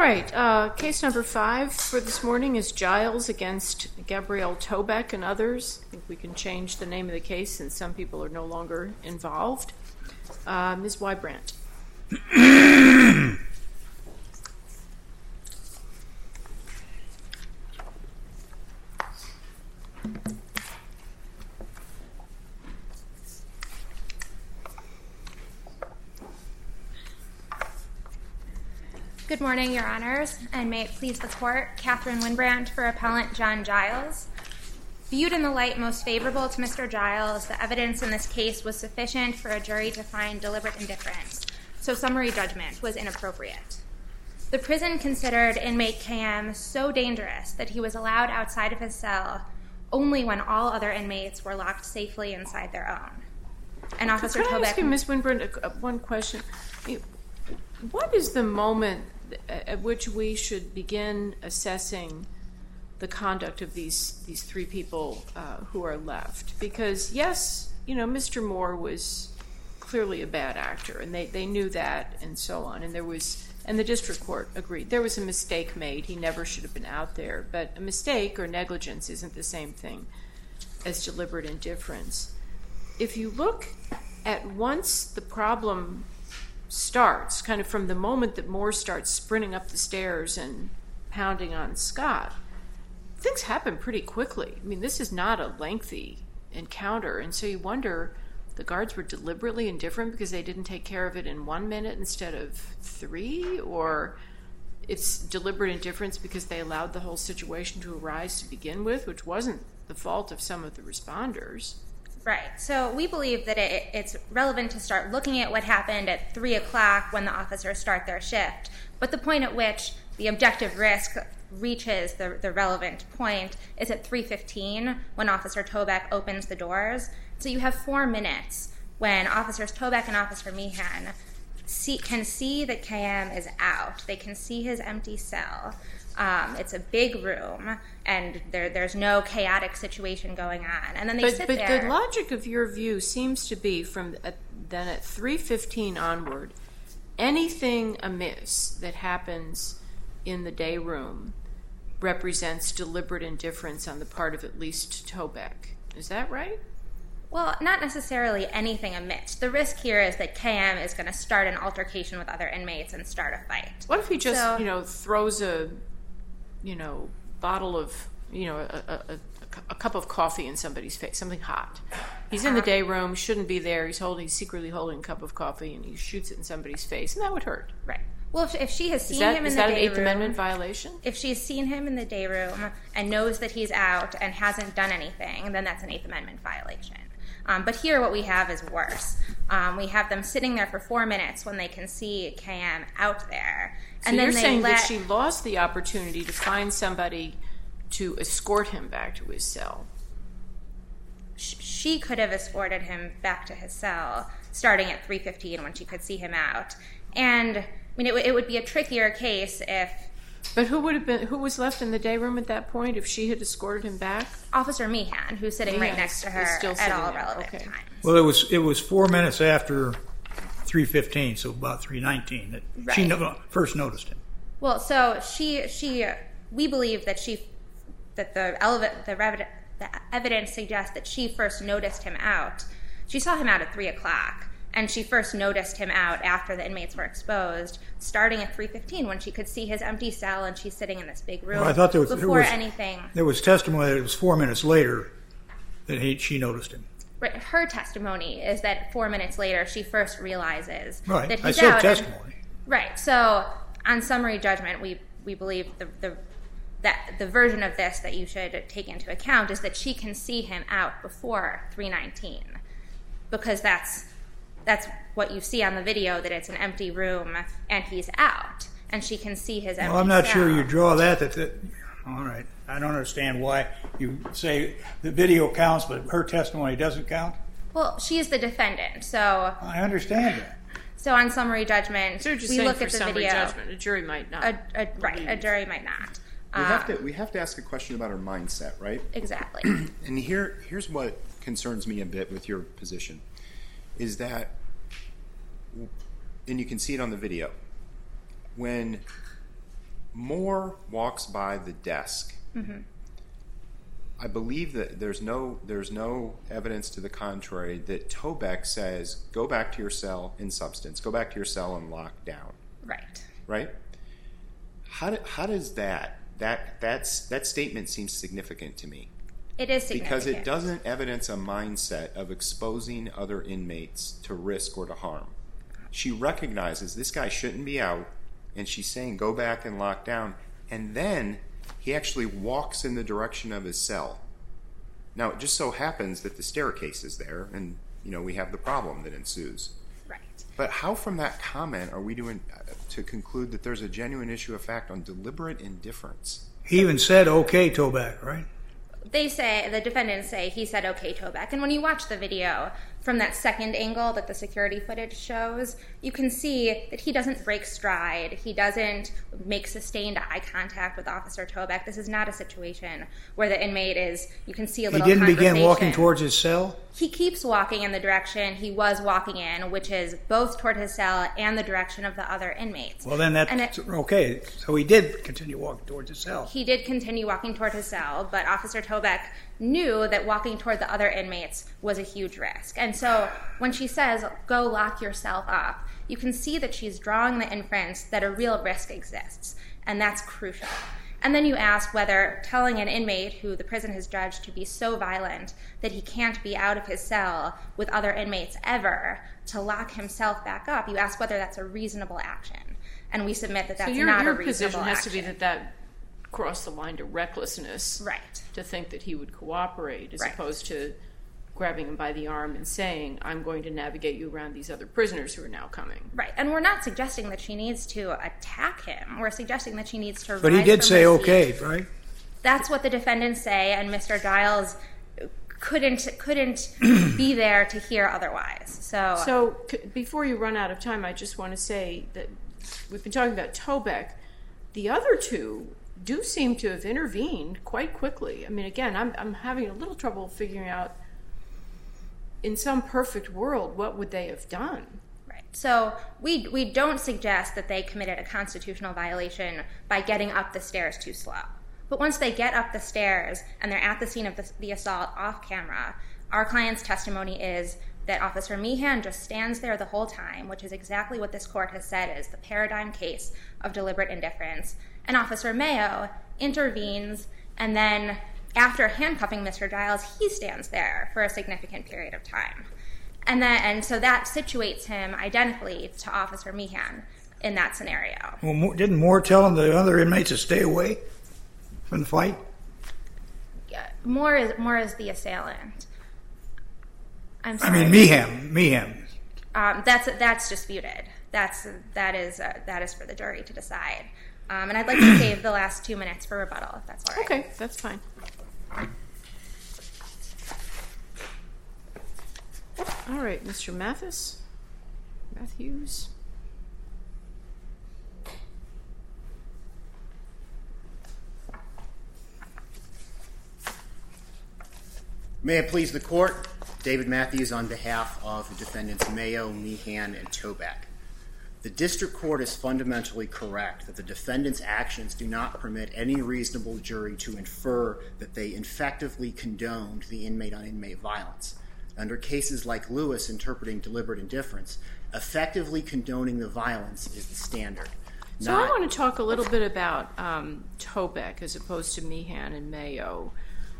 right, case number 5 for this morning is Giles against Gabrielle Tobeck and others. I think we can change the name of the case since some people are no longer involved. Ms. Wybrandt. Good morning, Your Honors, and may it please the Court, Catherine Winbrandt for Appellant John Giles. Viewed in the light most favorable to Mr. Giles, the evidence in this case was sufficient for a jury to find deliberate indifference, so summary judgment was inappropriate. The prison considered inmate KM so dangerous that he was allowed outside of his cell only when all other inmates were locked safely inside their own. And Officer Tobeck... Could I ask you, Ms. Winbrandt, one question? What is the moment at which we should begin assessing the conduct of these 3 people who are left? Because, yes, you know, Mr. Moore was clearly a bad actor, and they knew that and so on, and the district court agreed. There was a mistake made. He never should have been out there. But a mistake or negligence isn't the same thing as deliberate indifference. If you look at once the problem starts, kind of from the moment that Moore starts sprinting up the stairs and pounding on Scott, things happen pretty quickly. I mean, this is not a lengthy encounter, and so you wonder, the guards were deliberately indifferent because they didn't take care of it in 1 minute instead of 3, or it's deliberate indifference because they allowed the whole situation to arise to begin with, which wasn't the fault of some of the responders. Right. So we believe that it's relevant to start looking at what happened at 3 o'clock when the officers start their shift. But the point at which the objective risk reaches the relevant point is at 3:15 when Officer Tobeck opens the doors. So you have 4 minutes when Officers Tobeck and Officer Meehan can see that KM is out. They can see his empty cell. It's a big room, and there's no chaotic situation going on. And then they sit there. But the logic of your view seems to be from then at 3:15 onward, anything amiss that happens in the day room represents deliberate indifference on the part of at least Tobeck. Is that right? Well, not necessarily anything amiss. The risk here is that KM is going to start an altercation with other inmates and start a fight. What if he just, throws a bottle of, a cup of coffee in somebody's face, something hot. He's in the day room, shouldn't be there. He's secretly holding a cup of coffee, and he shoots it in somebody's face, and that would hurt. Right. Well, if she has seen him in the day room... Is that an Eighth Amendment violation? If she's seen him in the day room and knows that he's out and hasn't done anything, then that's an Eighth Amendment violation. But here what we have is worse. We have them sitting there for 4 minutes when they can see KM out there. So you're saying that she lost the opportunity to find somebody to escort him back to his cell? She could have escorted him back to his cell starting at 3:15 when she could see him out. And I mean, it would be a trickier case if... But who was left in the day room at that point if she had escorted him back? Officer Meehan, who's sitting right next to her at all relevant times. Well, it was 4 minutes after 3:15, so about 3:19 that she first noticed him. Well, so we believe that the evidence suggests that she first noticed him out. She saw him out at 3 o'clock. And she first noticed him out after the inmates were exposed, starting at 3:15 when she could see his empty cell and she's sitting in this big room. Well, I thought anything. There was testimony that it was 4 minutes later that she noticed him. Right. Her testimony is that 4 minutes later she first realizes that he's out. I said testimony. Right. So on summary judgment, we believe that the version of this that you should take into account is that she can see him out before 3:19, because that's what you see on the video, that it's an empty room and he's out, and she can see his empty cell. Well, I'm not sure you draw that. All right. I don't understand why you say the video counts, but her testimony doesn't count. Well, she is the defendant, so... I understand that. So on summary judgment, we look at the video. Judgment. A jury might not. A jury might not. We have to ask a question about her mindset, right? Exactly. And here's what concerns me a bit with your position, is that, and you can see it on the video, when Moore walks by the desk. I believe that there's no evidence to the contrary that Tobeck says, go back to your cell in substance, go back to your cell and lock down. Right. Right? How does that statement seems significant to me? It is significant. Because it doesn't evidence a mindset of exposing other inmates to risk or to harm. She recognizes this guy shouldn't be out, and she's saying go back and lock down, and then he actually walks in the direction of his cell. Now, it just so happens that the staircase is there, and we have the problem that ensues. Right. But how from that comment are we doing to conclude that there's a genuine issue of fact on deliberate indifference? He even said, okay, Toback, right? The defendants say he said, okay, Toback. And when you watch the video from that second angle that the security footage shows, you can see that he doesn't break stride. He doesn't make sustained eye contact with Officer Toback. This is not a situation where the inmate is, you can see a little conversation. He didn't begin walking towards his cell? He keeps walking in the direction he was walking in, which is both toward his cell and the direction of the other inmates. Well, then that's okay. So he did continue walking towards his cell. He did continue walking toward his cell, but Officer Toback knew that walking toward the other inmates was a huge risk. And so when she says, go lock yourself up, you can see that she's drawing the inference that a real risk exists, and that's crucial. And then you ask whether telling an inmate who the prison has judged to be so violent that he can't be out of his cell with other inmates ever to lock himself back up, you ask whether that's a reasonable action. And we submit that that's not a reasonable action. So your position has to be that cross the line to recklessness, right? To think that he would cooperate as opposed to grabbing him by the arm and saying, I'm going to navigate you around these other prisoners who are now coming. Right, and we're not suggesting that she needs to attack him. We're suggesting that she needs to But he did say okay, right? That's what the defendants say, and Mr. Giles couldn't be there to hear otherwise. So before you run out of time, I just want to say that we've been talking about Tobeck. The other two do seem to have intervened quite quickly. I mean, again, I'm having a little trouble figuring out, in some perfect world, what would they have done? Right. So we don't suggest that they committed a constitutional violation by getting up the stairs too slow. But once they get up the stairs and they're at the scene of the assault off camera, our client's testimony is that Officer Meehan just stands there the whole time, which is exactly what this court has said is the paradigm case of deliberate indifference. And Officer Mayo intervenes, and then after handcuffing Mr. Giles, he stands there for a significant period of time. And so that situates him identically to Officer Meehan in that scenario. Well, didn't Moore tell him the other inmates to stay away from the fight? Yeah, Moore is the assailant. I'm sorry. I mean, Meehan. That's disputed. That is for the jury to decide. And I'd like to save the last 2 minutes for rebuttal, if that's all right. Okay, that's fine. All right, Mr. Matthews. May it please the court, David Matthews on behalf of the defendants Mayo, Meehan, and Toback. The district court is fundamentally correct that the defendants' actions do not permit any reasonable jury to infer that they effectively condoned the inmate-on-inmate violence. Under cases like Lewis interpreting deliberate indifference, effectively condoning the violence is the standard. So I want to talk a little bit about Toback as opposed to Meehan and Mayo.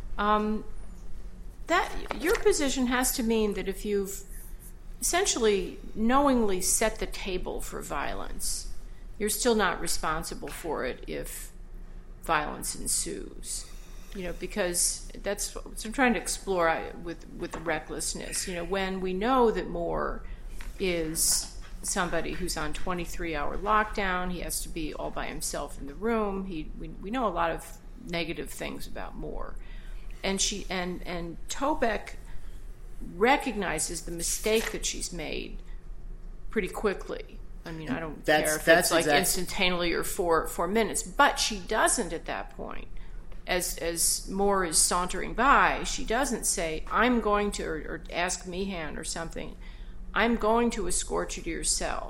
That your position has to mean that if you've essentially knowingly set the table for violence, you're still not responsible for it if violence ensues. Because that's what I'm trying to explore with recklessness. When we know that Moore is somebody who's on 23-hour lockdown, he has to be all by himself in the room. We know a lot of negative things about Moore, and Toback recognizes the mistake that she's made pretty quickly. I mean, I don't care if it's like instantaneously or 4 minutes, but she doesn't at that point. As Moore is sauntering by, she doesn't say, I'm going to, or ask Meehan or something, I'm going to escort you to your cell.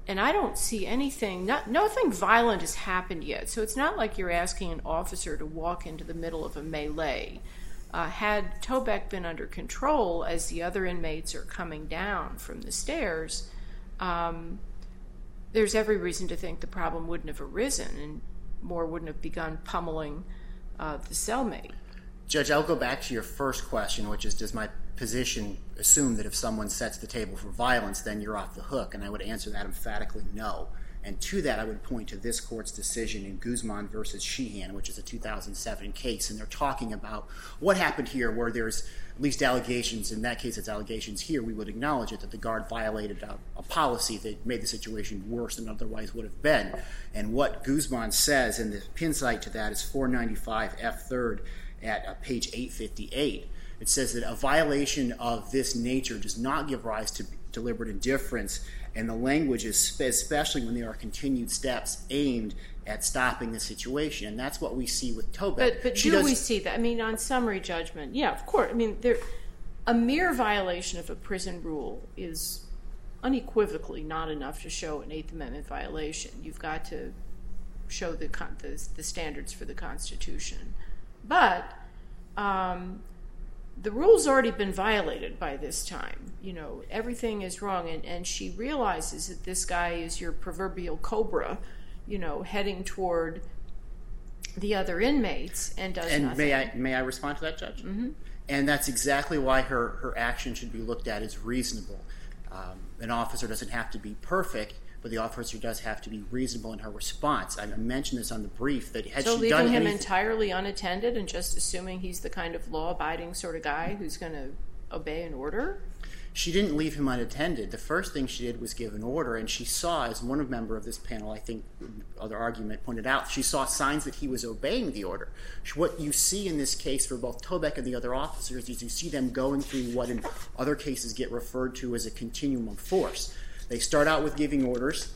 And I don't see anything, nothing violent has happened yet. So it's not like you're asking an officer to walk into the middle of a melee. Had Toback been under control as the other inmates are coming down from the stairs, there's every reason to think the problem wouldn't have arisen and Moore wouldn't have begun pummeling the cellmate. Judge, I'll go back to your first question, which is, does my position assume that if someone sets the table for violence, then you're off the hook? And I would answer that emphatically no. And to that, I would point to this court's decision in Guzman versus Sheehan, which is a 2007 case. And they're talking about what happened here, where there's at least allegations. In that case, it's allegations here. We would acknowledge it, that the guard violated a policy that made the situation worse than otherwise would have been. And what Guzman says, and the pin site to that is 495 F3rd at page 858. It says that a violation of this nature does not give rise to deliberate indifference, and the language is especially when there are continued steps aimed at stopping the situation. And that's what we see with Toback. But do we see that? I mean, on summary judgment, yeah, of course. I mean, a mere violation of a prison rule is unequivocally not enough to show an Eighth Amendment violation. You've got to show the standards for the Constitution. But the rule's already been violated by this time. You know, everything is wrong, and she realizes that this guy is your proverbial cobra, you know, heading toward the other inmates, and does nothing. And may I respond to that, Judge? Mm-hmm. And that's exactly why her action should be looked at as reasonable. An officer doesn't have to be perfect, but the officer does have to be reasonable in her response. I mentioned this on the brief, that had she done anything... So leaving him entirely unattended and just assuming he's the kind of law-abiding sort of guy who's going to obey an order? She didn't leave him unattended. The first thing she did was give an order, and she saw, as one member of this panel, I think, other argument pointed out, she saw signs that he was obeying the order. What you see in this case for both Toback and the other officers is you see them going through what in other cases get referred to as a continuum of force. They start out with giving orders.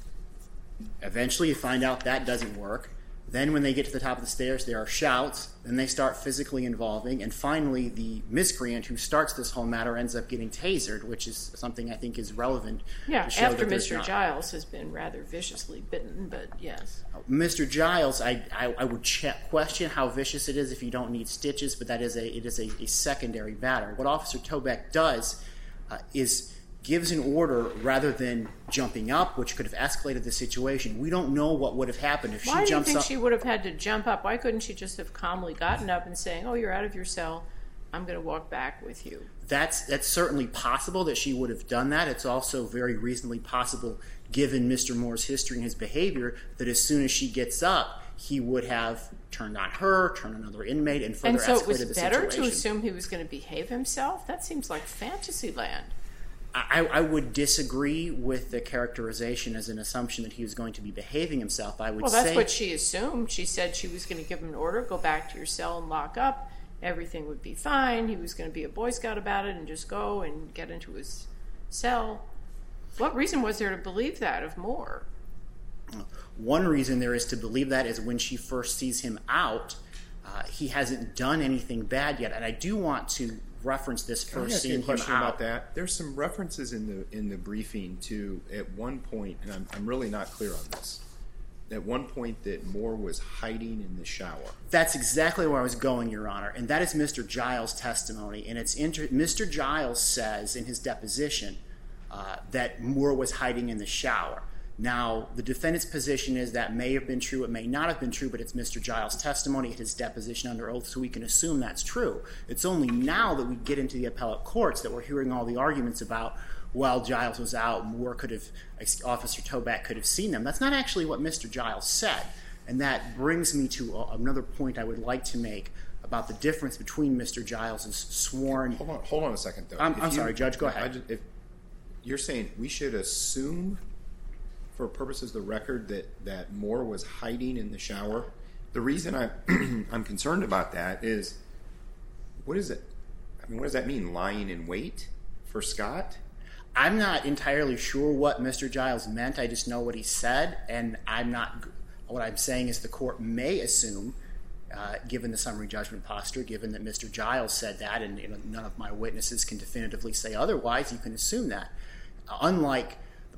Eventually you find out that doesn't work. Then when they get to the top of the stairs, there are shouts. Then they start physically involving. And finally, the miscreant who starts this whole matter ends up getting tasered, which is something I think is relevant. Yeah, after Mr. Giles has been rather viciously bitten, but yes. Mr. Giles, I would question how vicious it is if you don't need stitches, but it is a secondary matter. What Officer Toback does is gives an order rather than jumping up, which could have escalated the situation. We don't know what would have happened if she jumps up. Why do you think she would have had to jump up? Why couldn't she just have calmly gotten up and saying, "Oh, you're out of your cell. I'm going to walk back with you"? That's certainly possible that she would have done that. It's also very reasonably possible, given Mr. Moore's history and his behavior, that as soon as she gets up, he would have turned on her, turned on another inmate, and further escalated the situation. And so it was better to assume he was going to behave himself? That seems like fantasy land. I would disagree with the characterization as an assumption that he was going to be behaving himself. Well, that's what she assumed. She said she was going to give him an order, go back to your cell and lock up. Everything would be fine. He was going to be a Boy Scout about it and just go and get into his cell. What reason was there to believe that of Moore? One reason there is to believe that is when she first sees him out, he hasn't done anything bad yet. And I do want to reference this first seeing him out. About that. There's some references in the briefing to, at one point, and I'm really not clear on this, at one point that Moore was hiding in the shower. That's exactly where I was going, Your Honor, and that is Mr. Giles' testimony. And Mr. Giles says in his deposition that Moore was hiding in the shower. Now, the defendant's position is that may have been true, it may not have been true, but it's Mr. Giles' testimony at his deposition under oath, so we can assume that's true. It's only now that we get into the appellate courts that we're hearing all the arguments about, while Giles was out, Moore could have, Officer Toback could have seen them. That's not actually what Mr. Giles said. And that brings me to another point I would like to make about the difference between Mr. Giles' sworn... Hold on a second, though. I'm sorry, Judge, go ahead. You're saying we should assume, for purposes of the record, that Moore was hiding in the shower? The reason I'm concerned about that is, what is it? I mean, what does that mean, lying in wait for Scott? I'm not entirely sure what Mr. Giles meant. I just know what he said, and what I'm saying is the court may assume, given the summary judgment posture, given that Mr. Giles said that, and none of my witnesses can definitively say otherwise, you can assume that. Unlike the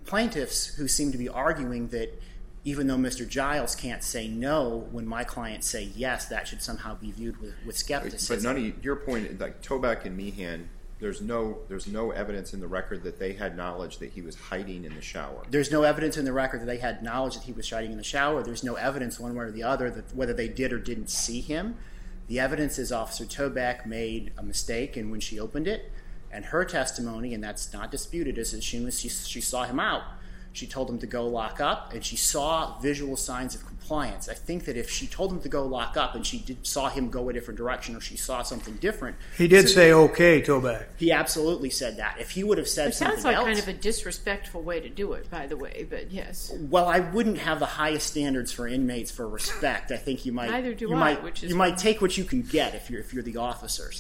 plaintiffs who seem to be arguing that even though Mr. Giles can't say no when my clients say yes, that should somehow be viewed with skepticism. But none of your point, like Toback and Meehan, there's no evidence in the record that they had knowledge that he was hiding in the shower. There's no evidence in the record that they had knowledge that he was hiding in the shower. There's no evidence one way or the other that whether they did or didn't see him. The evidence is Officer Toback made a mistake and when she opened it, and her testimony, and that's not disputed, is that she saw him out. She told him to go lock up, and she saw visual signs of compliance. I think that if she told him to go lock up and she saw him go a different direction or she saw something different... He did say okay, Toback. He absolutely said that. If he would have said something else... It sounds like kind of a disrespectful way to do it, by the way, but yes. Well, I wouldn't have the highest standards for inmates for respect. I think you might... Neither do you I, might, which is... You might take what you can get if you're the officers.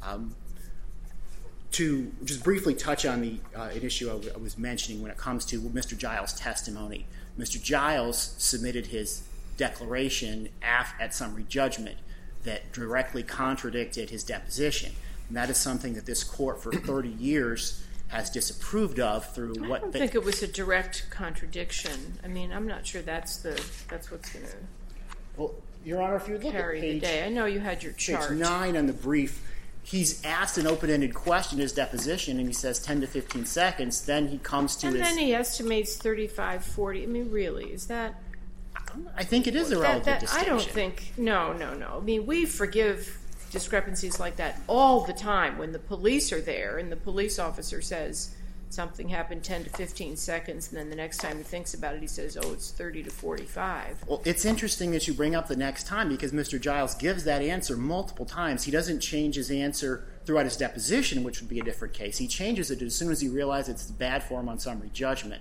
To just briefly touch on an issue I was mentioning when it comes to Mr. Giles' testimony. Mr. Giles submitted his declaration at summary judgment that directly contradicted his deposition. And that is something that this court for 30 years has disapproved of through what... I don't think it was a direct contradiction. I mean, I'm not sure that's what's going to... Well, Your Honor, if you look at the day. I know you had your chart. Page 9 on the brief, he's asked an open-ended question in his deposition, and he says 10 to 15 seconds. Then he comes to and then he estimates 35, 40. I mean, really, is that... I think it is a relevant distinction. I don't think... No. I mean, we forgive discrepancies like that all the time when the police are there and the police officer says something happened 10 to 15 seconds, and then the next time he thinks about it, he says, oh, it's 30 to 45. Well, it's interesting that you bring up the next time because Mr. Giles gives that answer multiple times. He doesn't change his answer throughout his deposition, which would be a different case. He changes it as soon as he realizes it's bad for him on summary judgment.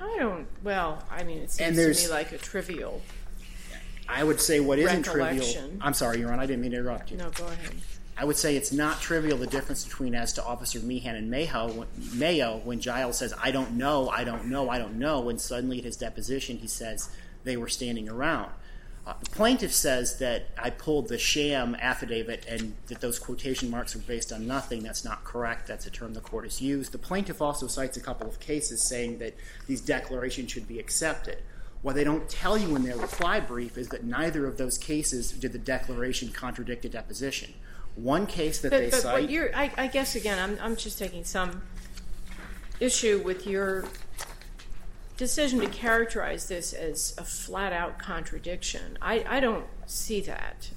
It seems to me like a trivial I would say what isn't trivial... recollection. I'm sorry, Your Honor, I didn't mean to interrupt you. No, go ahead. I would say it's not trivial the difference between as to Officer Meehan and Mayo when Giles says, I don't know, when suddenly at his deposition he says they were standing around. The plaintiff says that I pulled the sham affidavit and that those quotation marks are based on nothing. That's not correct. That's a term the court has used. The plaintiff also cites a couple of cases saying that these declarations should be accepted. What they don't tell you in their reply brief is that neither of those cases did the declaration contradict a deposition. One case that they cite... I guess, again, I'm just taking some issue with your decision to characterize this as a flat-out contradiction. I don't see that.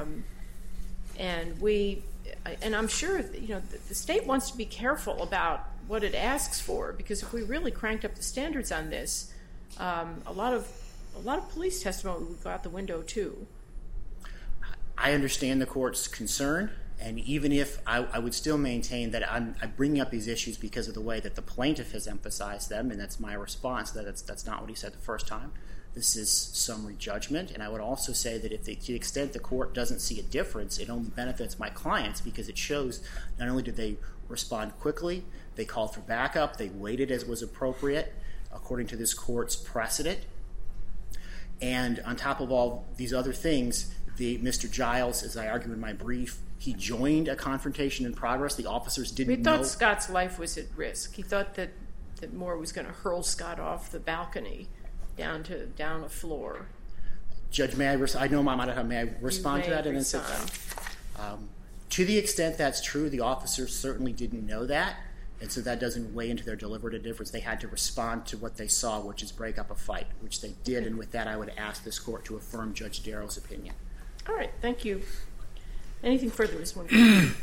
And I'm sure the state wants to be careful about what it asks for, because if we really cranked up the standards on this, a lot of police testimony would go out the window too. I understand the court's concern, and even if I would still maintain that I'm bringing up these issues because of the way that the plaintiff has emphasized them, and that's my response, that that's not what he said the first time. This is summary judgment, and I would also say that to the extent the court doesn't see a difference, it only benefits my clients because it shows not only did they respond quickly, they called for backup, they waited as was appropriate according to this court's precedent, and on top of all these other things, Mr. Giles, as I argue in my brief, he joined a confrontation in progress. The officers didn't know. He thought Scott's life was at risk. He thought that Moore was going to hurl Scott off the balcony down a floor. Judge, may I respond to that? And then sit down. To the extent that's true, the officers certainly didn't know that, and so that doesn't weigh into their deliberate indifference. They had to respond to what they saw, which is break up a fight, which they did, and with that I would ask this court to affirm Judge Darrow's opinion. All right, thank you. Anything further, Ms. Montgomery?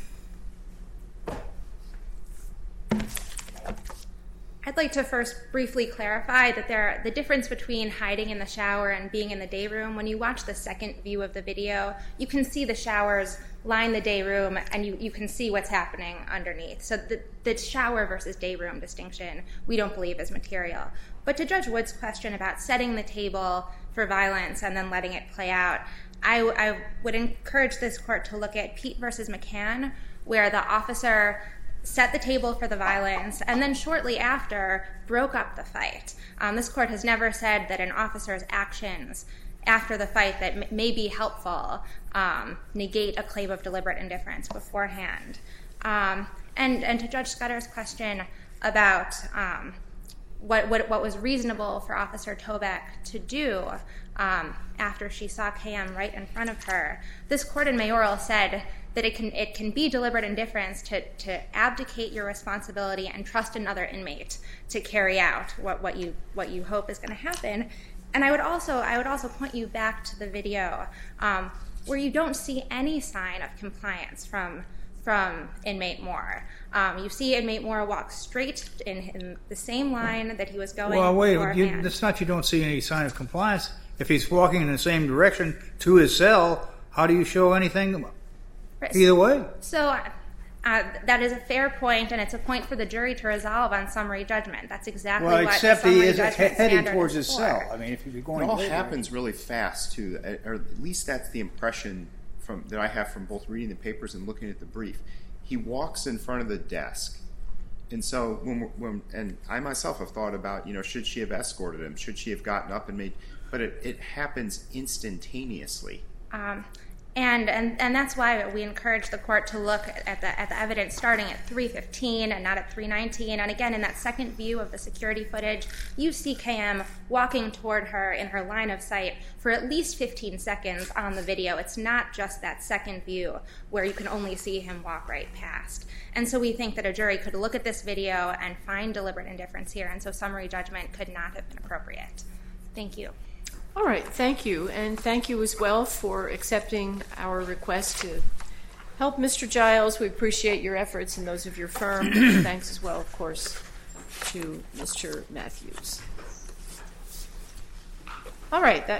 I'd like to first briefly clarify that the difference between hiding in the shower and being in the day room, when you watch the second view of the video, you can see the showers line the day room and you can see what's happening underneath. So the shower versus day room distinction we don't believe is material. But to Judge Wood's question about setting the table for violence and then letting it play out, I would encourage this court to look at Pete versus McCann, where the officer set the table for the violence and then shortly after broke up the fight. This court has never said that an officer's actions after the fight that may be helpful negate a claim of deliberate indifference beforehand. And to Judge Scudder's question about what was reasonable for Officer Toback to do after she saw KM right in front of her. This court in Mayoral said that it can be deliberate indifference to abdicate your responsibility and trust another inmate to carry out what you hope is going to happen. And I would also point you back to the video where you don't see any sign of compliance from inmate Moore. You see inmate Moore walk straight in the same line that he was going. Well, wait, beforehand. it's not you don't see any sign of compliance. If he's walking in the same direction to his cell, how do you show anything either way? So that is a fair point, and it's a point for the jury to resolve on summary judgment. That's exactly what except the he summary is judgment heading standard towards is his for. cell. I mean, if you're going, it all happens really fast too, or at least that's the impression that I have from both reading the papers and looking at the brief. He walks in front of the desk, and so when I myself have thought about, should she have escorted him? Should she have gotten up and made? But it happens instantaneously. And that's why we encourage the court to look at the evidence starting at 3:15 and not at 3:19. And again, in that second view of the security footage, you see KM walking toward her in her line of sight for at least 15 seconds on the video. It's not just that second view where you can only see him walk right past. And so we think that a jury could look at this video and find deliberate indifference here, and so summary judgment could not have been appropriate. Thank you. All right, thank you. And thank you as well for accepting our request to help Mr. Giles. We appreciate your efforts and those of your firm. Thanks as well, of course, to Mr. Matthews. All right.